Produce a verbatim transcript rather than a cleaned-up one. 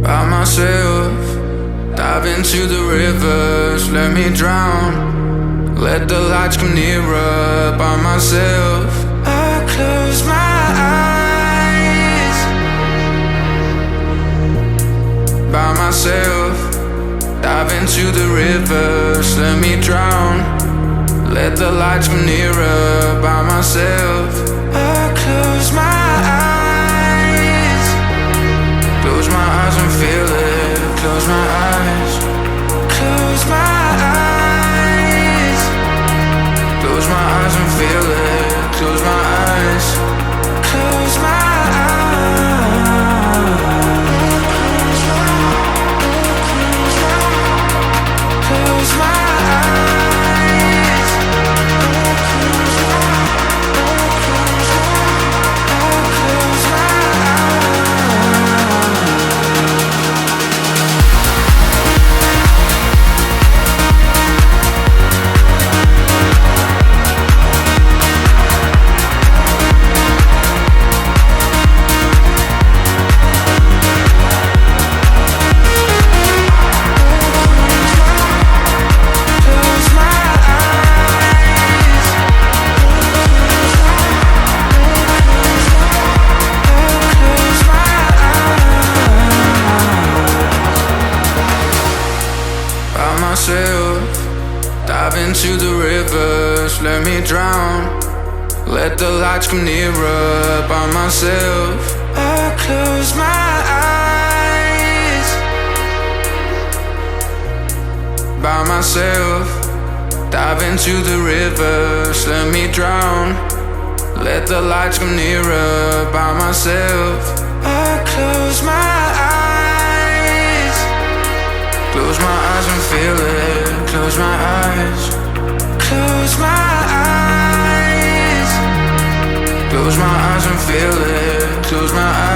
by myself. Dive into the rivers, let me drown. Let the lights come nearer by myself. I close my eyes by myself. Dive into the rivers, let me drown. Let the lights come nearer by myself. I close my eyes. Close my eyes and feel it. Close my eyes. Close my eyes. Close my eyes and feel it. Close my eyes. Close my eyes. Close my eyes. Close my dive into the rivers, let me drown. Let the lights come nearer by myself. I close my eyes by myself. Dive into the rivers, let me drown. Let the lights come nearer by myself. I close my eyes. Close my eyes and feel it. Close my eyes. Close my eyes. Close my eyes and feel it. Close my eyes.